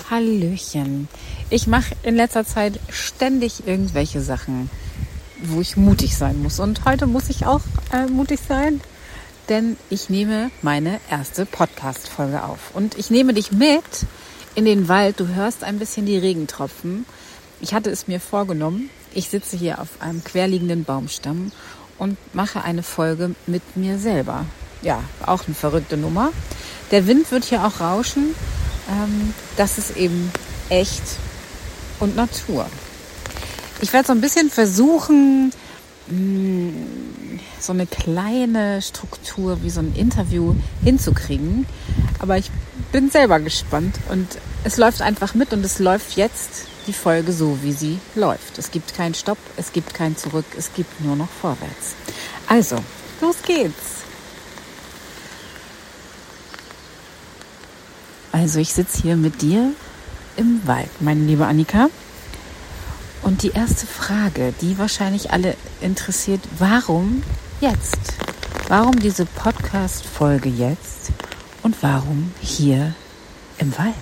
Hallöchen. Ich mache in letzter Zeit ständig irgendwelche Sachen, wo ich mutig sein muss. Und heute muss ich auch mutig sein, denn ich nehme meine erste Podcast-Folge auf. Und ich nehme dich mit in den Wald. Du hörst ein bisschen die Regentropfen. Ich hatte es mir vorgenommen. Ich sitze hier auf einem querliegenden Baumstamm und mache eine Folge mit mir selber. Ja, auch eine verrückte Nummer. Der Wind wird hier auch rauschen. Das ist eben echt und Natur. Ich werde so ein bisschen versuchen, so eine kleine Struktur wie so ein Interview hinzukriegen. Aber ich bin selber gespannt und es läuft einfach mit und es läuft jetzt die Folge so, wie sie läuft. Es gibt keinen Stopp, es gibt kein Zurück, es gibt nur noch vorwärts. Also, los geht's. Also ich sitze hier mit dir im Wald, meine liebe Annika. Und die erste Frage, die wahrscheinlich alle interessiert, warum jetzt? Warum diese Podcast-Folge jetzt? Und warum hier im Wald?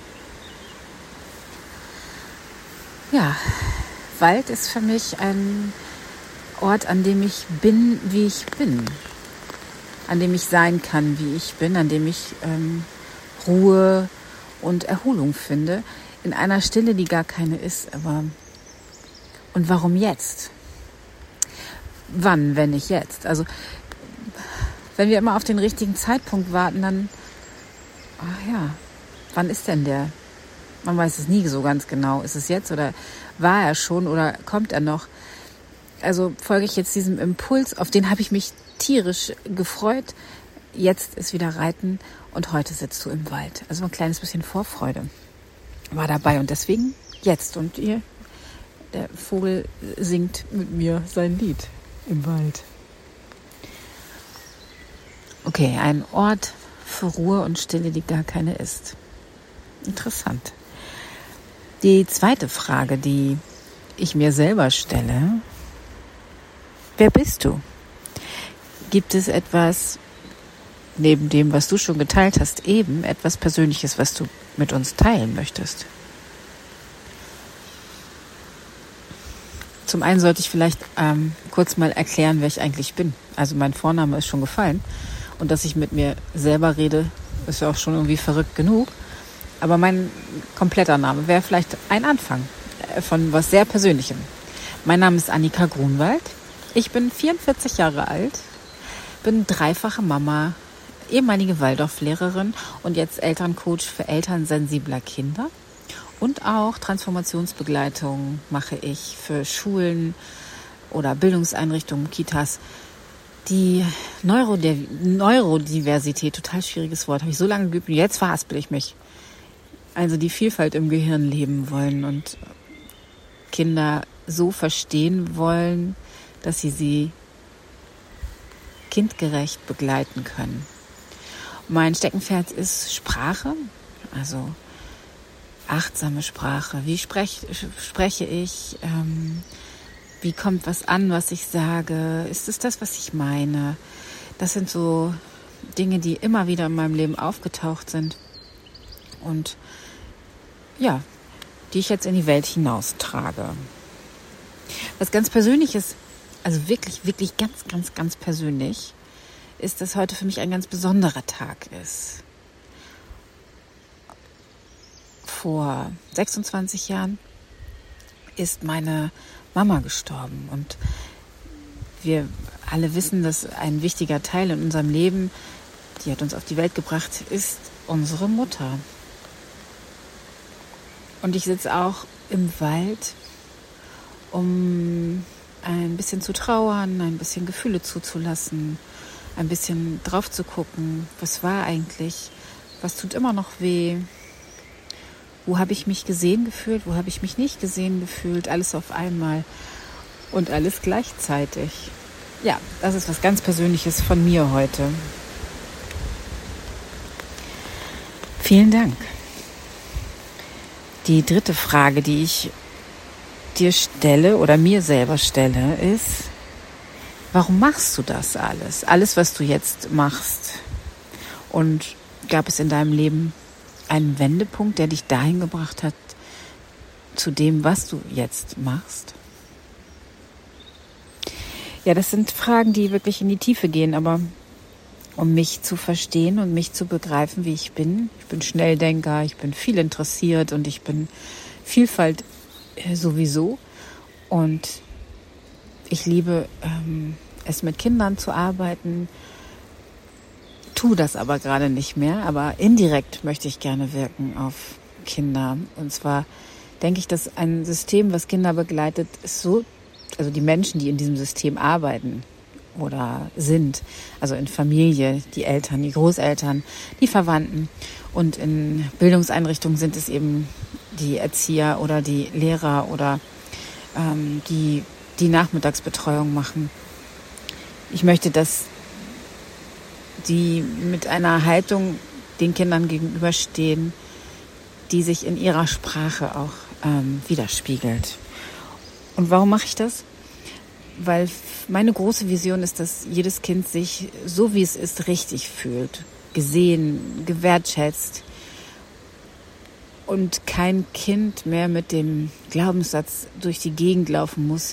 Ja, Wald ist für mich ein Ort, an dem ich bin, wie ich bin. An dem ich sein kann, wie ich bin, an dem ich Ruhe und Erholung finde, in einer Stille, die gar keine ist. Aber und warum jetzt? Wann, wenn nicht jetzt? Also wenn wir immer auf den richtigen Zeitpunkt warten, dann, wann ist denn der? Man weiß es nie so ganz genau. Ist es jetzt oder war er schon oder kommt er noch? Also folge ich jetzt diesem Impuls, auf den habe ich mich tierisch gefreut. Jetzt ist wieder Reiten und heute sitzt du im Wald. Also ein kleines bisschen Vorfreude war dabei und deswegen jetzt. Und der Vogel singt mit mir sein Lied im Wald. Okay, ein Ort für Ruhe und Stille, die gar keine ist. Interessant. Die zweite Frage, die ich mir selber stelle: Wer bist du? Gibt es etwas neben dem, was du schon geteilt hast, eben etwas Persönliches, was du mit uns teilen möchtest? Zum einen sollte ich vielleicht kurz mal erklären, wer ich eigentlich bin. Also mein Vorname ist schon gefallen und dass ich mit mir selber rede, ist ja auch schon irgendwie verrückt genug. Aber mein kompletter Name wäre vielleicht ein Anfang von was sehr Persönlichem. Mein Name ist Annika Grunwald. Ich bin 44 Jahre alt, bin dreifache Mama, ehemalige Waldorflehrerin und jetzt Elterncoach für Eltern sensibler Kinder. Und auch Transformationsbegleitung mache ich für Schulen oder Bildungseinrichtungen, Kitas. Die Neurodiversität, total schwieriges Wort, habe ich so lange geübt und jetzt verhaspel ich mich. Also die Vielfalt im Gehirn leben wollen und Kinder so verstehen wollen, dass sie kindgerecht begleiten können. Mein Steckenpferd ist Sprache, also achtsame Sprache. Wie spreche ich? Wie kommt was an, was ich sage? Ist es das, was ich meine? Das sind so Dinge, die immer wieder in meinem Leben aufgetaucht sind und ja, die ich jetzt in die Welt hinaustrage. Was ganz Persönliches, also wirklich, wirklich ganz, ganz, ganz persönlich, ist, dass heute für mich ein ganz besonderer Tag ist. Vor 26 Jahren ist meine Mama gestorben und wir alle wissen, dass ein wichtiger Teil in unserem Leben, die hat uns auf die Welt gebracht, ist unsere Mutter. Und ich sitze auch im Wald, um ein bisschen zu trauern, ein bisschen Gefühle zuzulassen, ein bisschen drauf zu gucken, was war eigentlich, was tut immer noch weh, wo habe ich mich gesehen gefühlt, wo habe ich mich nicht gesehen gefühlt, alles auf einmal und alles gleichzeitig. Ja, das ist was ganz Persönliches von mir heute. Vielen Dank. Die dritte Frage, die ich dir stelle oder mir selber stelle, ist: Warum machst du das alles? Alles, was du jetzt machst. Und gab es in deinem Leben einen Wendepunkt, der dich dahin gebracht hat, zu dem, was du jetzt machst? Ja, das sind Fragen, die wirklich in die Tiefe gehen, aber um mich zu verstehen und mich zu begreifen, wie ich bin. Ich bin Schnelldenker, ich bin viel interessiert und ich bin Vielfalt sowieso. Und ich liebe es, mit Kindern zu arbeiten, tue das aber gerade nicht mehr. Aber indirekt möchte ich gerne wirken auf Kinder. Und zwar denke ich, dass ein System, was Kinder begleitet, ist so, also die Menschen, die in diesem System arbeiten oder sind, also in Familie, die Eltern, die Großeltern, die Verwandten, und in Bildungseinrichtungen sind es eben die Erzieher oder die Lehrer oder die Nachmittagsbetreuung machen. Ich möchte, dass die mit einer Haltung den Kindern gegenüberstehen, die sich in ihrer Sprache auch widerspiegelt. Und warum mache ich das? Weil meine große Vision ist, dass jedes Kind sich, so wie es ist, richtig fühlt, gesehen, gewertschätzt und kein Kind mehr mit dem Glaubenssatz durch die Gegend laufen muss: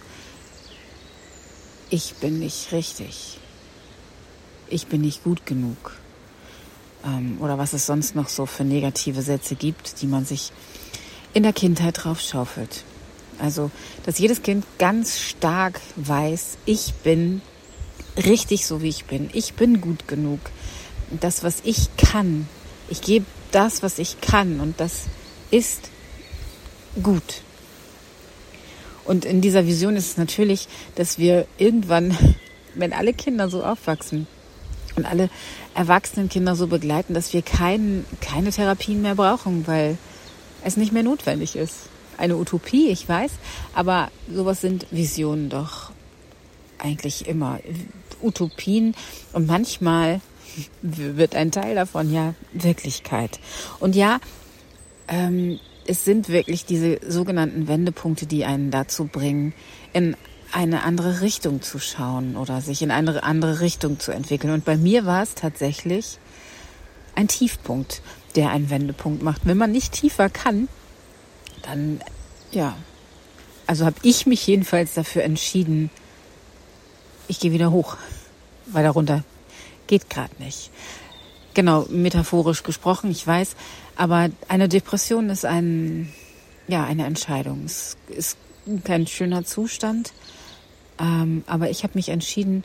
Ich bin nicht richtig, ich bin nicht gut genug, oder was es sonst noch so für negative Sätze gibt, die man sich in der Kindheit draufschaufelt. Also, dass jedes Kind ganz stark weiß, ich bin richtig so, wie ich bin. Ich bin gut genug. Das, was ich kann, ich gebe das, was ich kann, und das ist gut. Und in dieser Vision ist es natürlich, dass wir irgendwann, wenn alle Kinder so aufwachsen und alle erwachsenen Kinder so begleiten, dass wir keine Therapien mehr brauchen, weil es nicht mehr notwendig ist. Eine Utopie, ich weiß, aber sowas sind Visionen doch eigentlich immer. Utopien, und manchmal wird ein Teil davon ja Wirklichkeit. Und ja, es sind wirklich diese sogenannten Wendepunkte, die einen dazu bringen, in eine andere Richtung zu schauen oder sich in eine andere Richtung zu entwickeln. Und bei mir war es tatsächlich ein Tiefpunkt, der einen Wendepunkt macht. Wenn man nicht tiefer kann, dann, ja, also habe ich mich jedenfalls dafür entschieden, ich gehe wieder hoch, weil darunter geht gerade nicht. Genau, metaphorisch gesprochen, ich weiß, aber eine Depression ist eine Entscheidung. Es ist kein schöner Zustand, aber ich habe mich entschieden,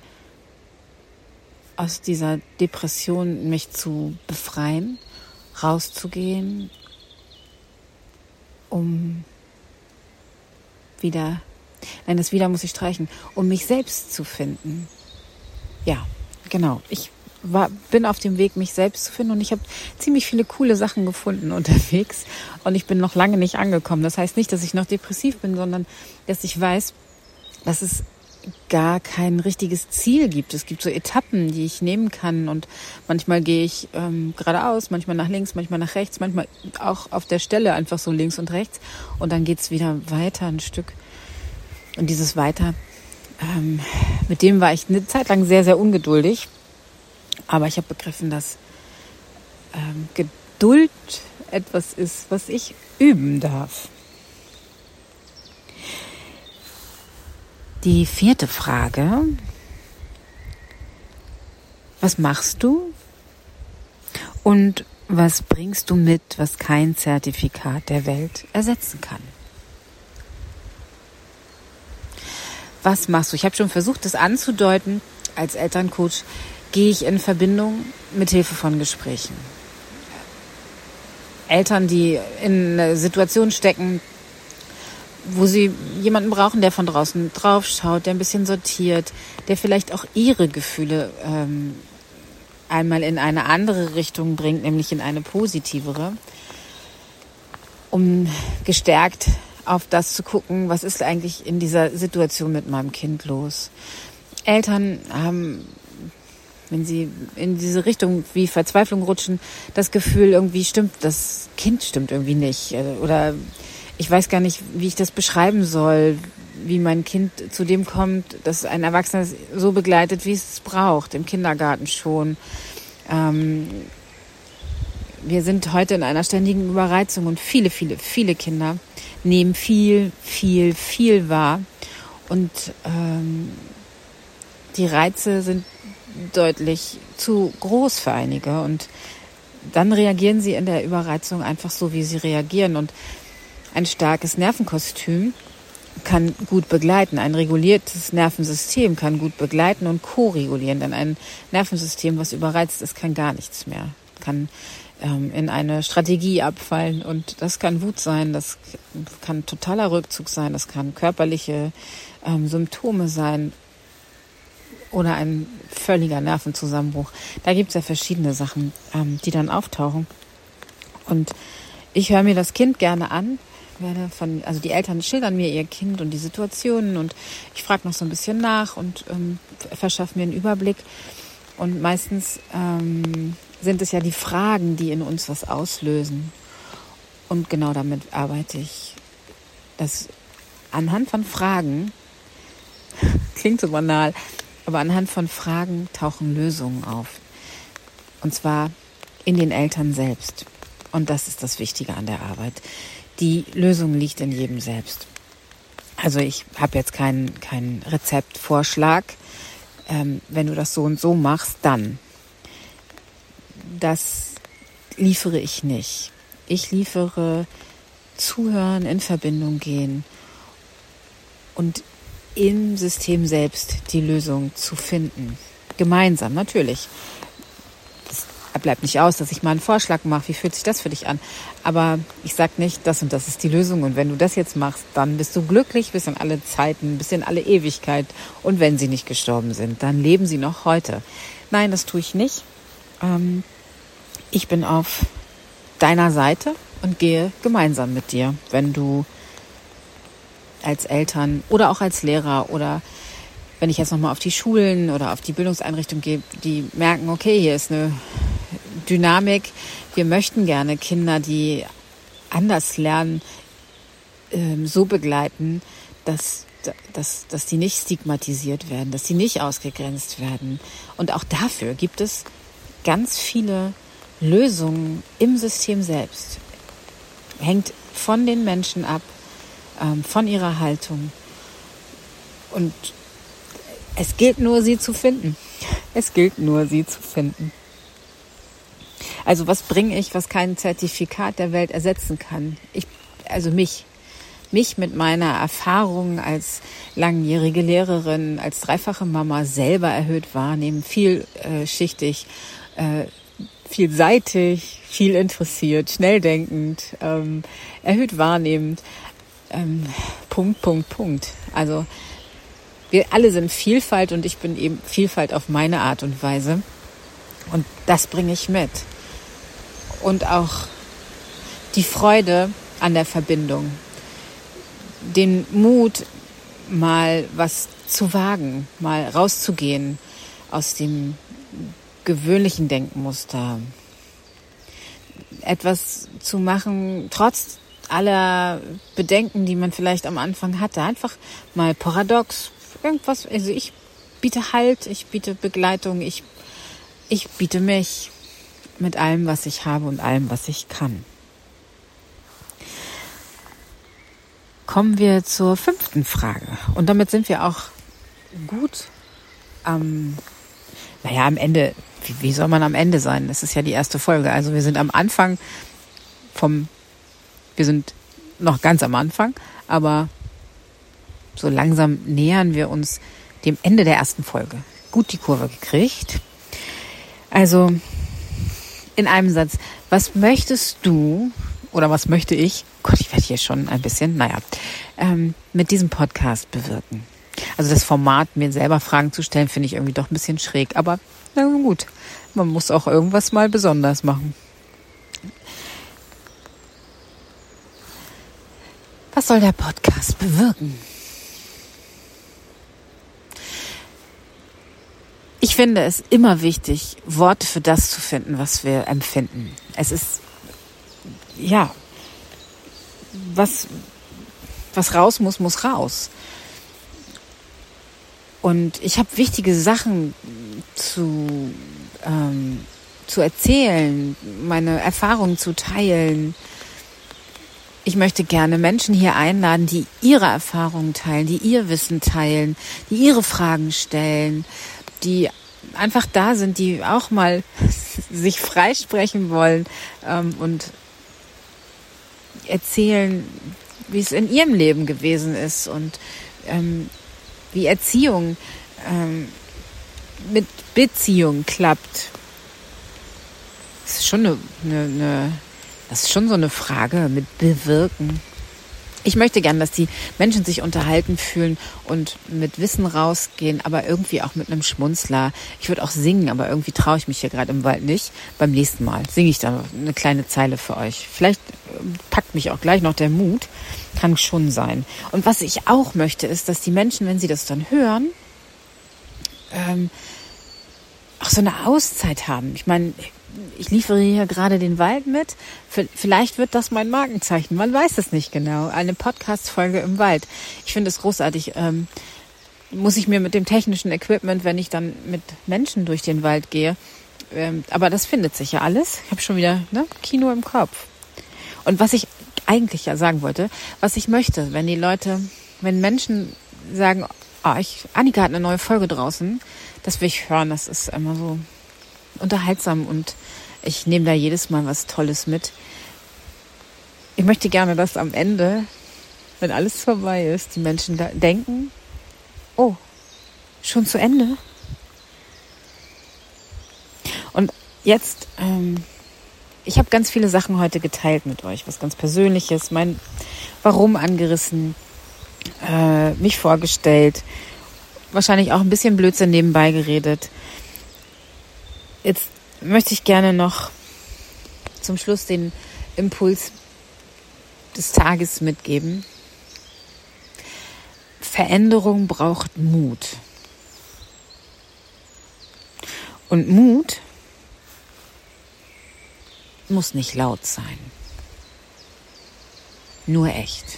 aus dieser Depression mich zu befreien, rauszugehen, um muss ich streichen, um mich selbst zu finden. Ja, genau. Ich bin auf dem Weg, mich selbst zu finden, und ich habe ziemlich viele coole Sachen gefunden unterwegs, und ich bin noch lange nicht angekommen. Das heißt nicht, dass ich noch depressiv bin, sondern dass ich weiß, dass es gar kein richtiges Ziel gibt. Es gibt so Etappen, die ich nehmen kann, und manchmal gehe ich geradeaus, manchmal nach links, manchmal nach rechts, manchmal auch auf der Stelle einfach so links und rechts, und dann geht's wieder weiter ein Stück. Und dieses Weiter, mit dem war ich eine Zeit lang sehr, sehr ungeduldig, aber ich habe begriffen, dass Geduld etwas ist, was ich üben darf. Die 4. Frage: Was machst du und was bringst du mit, was kein Zertifikat der Welt ersetzen kann? Was machst du? Ich habe schon versucht, das anzudeuten. Als Elterncoach gehe ich in Verbindung mit Hilfe von Gesprächen. Eltern, die in einer Situation stecken, wo sie jemanden brauchen, der von draußen drauf schaut, der ein bisschen sortiert, der vielleicht auch ihre Gefühle einmal in eine andere Richtung bringt, nämlich in eine positivere, um gestärkt auf das zu gucken, was ist eigentlich in dieser Situation mit meinem Kind los. Eltern haben, wenn sie in diese Richtung wie Verzweiflung rutschen, das Gefühl, irgendwie das Kind stimmt irgendwie nicht, oder ich weiß gar nicht, wie ich das beschreiben soll, wie mein Kind zu dem kommt, dass ein Erwachsener es so begleitet, wie es braucht, im Kindergarten schon. wir sind heute in einer ständigen Überreizung und viele, viele, viele Kinder nehmen viel, viel, viel wahr. Und die Reize sind deutlich zu groß für einige. Und dann reagieren sie in der Überreizung einfach so, wie sie reagieren. Und ein starkes Nervenkostüm kann gut begleiten. Ein reguliertes Nervensystem kann gut begleiten und co-regulieren. Denn ein Nervensystem, was überreizt ist, kann gar nichts mehr. Kann in eine Strategie abfallen. Und das kann Wut sein, das kann totaler Rückzug sein, das kann körperliche Symptome sein oder ein völliger Nervenzusammenbruch. Da gibt es ja verschiedene Sachen, die dann auftauchen. Und ich höre mir das Kind gerne an. Also die Eltern schildern mir ihr Kind und die Situationen und ich frage noch so ein bisschen nach und verschaffe mir einen Überblick. Und meistens sind es ja die Fragen, die in uns was auslösen. Und genau damit arbeite ich. Dass anhand von Fragen, klingt so banal, aber anhand von Fragen tauchen Lösungen auf. Und zwar in den Eltern selbst. Und das ist das Wichtige an der Arbeit. Die Lösung liegt in jedem selbst. Also ich habe jetzt keinen Rezeptvorschlag. Wenn du das so und so machst, dann. Das liefere ich nicht. Ich liefere Zuhören, in Verbindung gehen und im System selbst die Lösung zu finden. Gemeinsam, natürlich. Das bleibt nicht aus, dass ich mal einen Vorschlag mache. Wie fühlt sich das für dich an? Aber ich sage nicht, das und das ist die Lösung. Und wenn du das jetzt machst, dann bist du glücklich bis in alle Zeiten, bis in alle Ewigkeit. Und wenn sie nicht gestorben sind, dann leben sie noch heute. Nein, das tue ich nicht. Ich bin auf deiner Seite und gehe gemeinsam mit dir, wenn du als Eltern oder auch als Lehrer oder wenn ich jetzt nochmal auf die Schulen oder auf die Bildungseinrichtung gehe, die merken, okay, hier ist eine Dynamik. Wir möchten gerne Kinder, die anders lernen, so begleiten, dass die nicht stigmatisiert werden, dass die nicht ausgegrenzt werden. Und auch dafür gibt es ganz viele Lösungen im System selbst. Hängt von den Menschen ab, von ihrer Haltung. Und es gilt nur, sie zu finden. Es gilt nur, sie zu finden. Also was bringe ich, was kein Zertifikat der Welt ersetzen kann? Mich mit meiner Erfahrung als langjährige Lehrerin, als dreifache Mama selber erhöht wahrnehmen, vielschichtig, vielseitig, viel interessiert, schnell denkend, erhöht wahrnehmend. Punkt. Also wir alle sind Vielfalt und ich bin eben Vielfalt auf meine Art und Weise. Und das bringe ich mit. Und auch die Freude an der Verbindung. Den Mut, mal was zu wagen, mal rauszugehen aus dem gewöhnlichen Denkmuster. Etwas zu machen, trotz aller Bedenken, die man vielleicht am Anfang hatte. Einfach mal paradox, irgendwas. Also ich biete Halt, ich biete Begleitung, ich biete mich mit allem, was ich habe und allem, was ich kann. Kommen wir zur 5. Frage. Und damit sind wir auch gut am Ende. Wie soll man am Ende sein? Das ist ja die erste Folge. Also wir sind am Anfang wir sind noch ganz am Anfang, aber so langsam nähern wir uns dem Ende der ersten Folge. Gut die Kurve gekriegt. Also in einem Satz, was möchtest du oder was möchte ich, Gott, ich werde hier schon ein bisschen, mit diesem Podcast bewirken? Also das Format, mir selber Fragen zu stellen, finde ich irgendwie doch ein bisschen schräg. Aber na gut, man muss auch irgendwas mal besonders machen. Was soll der Podcast bewirken? Ich finde es immer wichtig, Worte für das zu finden, was wir empfinden. Es ist, was raus muss raus. Und ich habe wichtige Sachen zu zu erzählen, meine Erfahrungen zu teilen. Ich möchte gerne Menschen hier einladen, die ihre Erfahrungen teilen, die ihr Wissen teilen, die ihre Fragen stellen, die einfach da sind, die auch mal sich freisprechen wollen und erzählen, wie es in ihrem Leben gewesen ist und wie Erziehung mit Beziehung klappt. Das ist schon das ist schon so eine Frage mit Bewirken. Ich möchte gern, dass die Menschen sich unterhalten fühlen und mit Wissen rausgehen, aber irgendwie auch mit einem Schmunzler. Ich würde auch singen, aber irgendwie traue ich mich hier gerade im Wald nicht. Beim nächsten Mal singe ich da eine kleine Zeile für euch. Vielleicht packt mich auch gleich noch der Mut. Kann schon sein. Und was ich auch möchte, ist, dass die Menschen, wenn sie das dann hören, auch so eine Auszeit haben. Ich meine, ich liefere hier gerade den Wald mit. Vielleicht wird das mein Markenzeichen. Man weiß es nicht genau. Eine Podcast-Folge im Wald. Ich finde es großartig. Muss ich mir mit dem technischen Equipment, wenn ich dann mit Menschen durch den Wald gehe. Aber das findet sich ja alles. Ich habe schon wieder Kino im Kopf. Und was ich eigentlich ja sagen wollte, was ich möchte, wenn Menschen sagen, Annika hat eine neue Folge draußen, das will ich hören. Das ist immer so unterhaltsam und ich nehme da jedes Mal was Tolles mit. Ich möchte gerne, dass am Ende, wenn alles vorbei ist, die Menschen da denken, oh, schon zu Ende? Und jetzt, ich habe ganz viele Sachen heute geteilt mit euch, was ganz Persönliches, mein Warum angerissen, mich vorgestellt, wahrscheinlich auch ein bisschen Blödsinn nebenbei geredet. Jetzt möchte ich gerne noch zum Schluss den Impuls des Tages mitgeben. Veränderung braucht Mut. Und Mut muss nicht laut sein. Nur echt.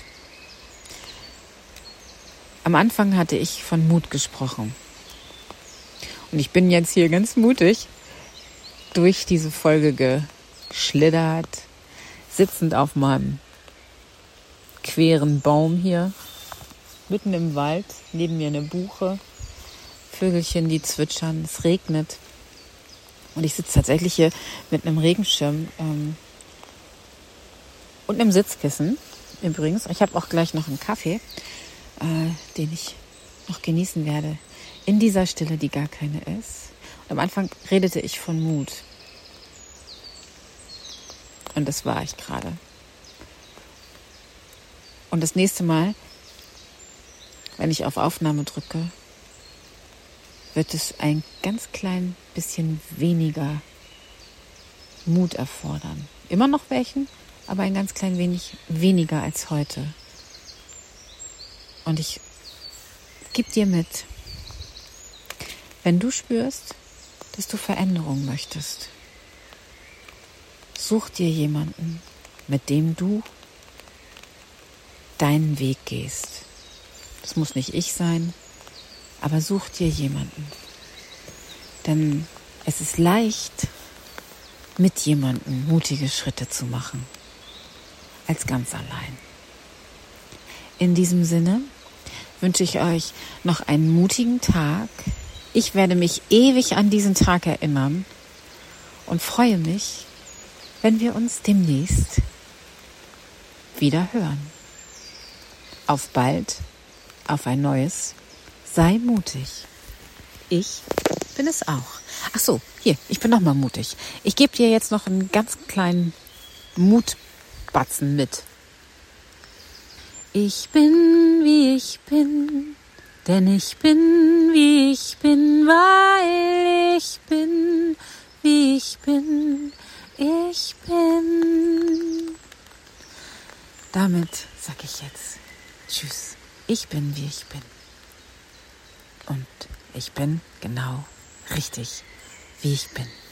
Am Anfang hatte ich von Mut gesprochen. Und ich bin jetzt hier ganz mutig durch diese Folge geschlittert, sitzend auf meinem queren Baum hier, mitten im Wald, neben mir eine Buche, Vögelchen, die zwitschern, es regnet. Und ich sitze tatsächlich hier mit einem Regenschirm und einem Sitzkissen übrigens. Ich habe auch gleich noch einen Kaffee, den ich noch genießen werde, in dieser Stille, die gar keine ist. Am Anfang redete ich von Mut. Und das war ich gerade. Und das nächste Mal, wenn ich auf Aufnahme drücke, wird es ein ganz klein bisschen weniger Mut erfordern. Immer noch welchen, aber ein ganz klein wenig weniger als heute. Und ich gebe dir mit, wenn du spürst, dass du Veränderung möchtest, such dir jemanden, mit dem du deinen Weg gehst. Das muss nicht ich sein, aber such dir jemanden. Denn es ist leicht, mit jemandem mutige Schritte zu machen, als ganz allein. In diesem Sinne wünsche ich euch noch einen mutigen Tag. Ich werde mich ewig an diesen Tag erinnern und freue mich, wenn wir uns demnächst wieder hören. Auf bald, auf ein neues. Sei mutig. Ich bin es auch. Ach so, hier, ich bin noch mal mutig. Ich gebe dir jetzt noch einen ganz kleinen Mutbatzen mit. Ich bin, wie ich bin, denn ich bin, wie ich bin, weil ich bin, wie ich bin, ich bin. Damit sag ich jetzt Tschüss. Ich bin, wie ich bin. Und ich bin genau richtig, wie ich bin.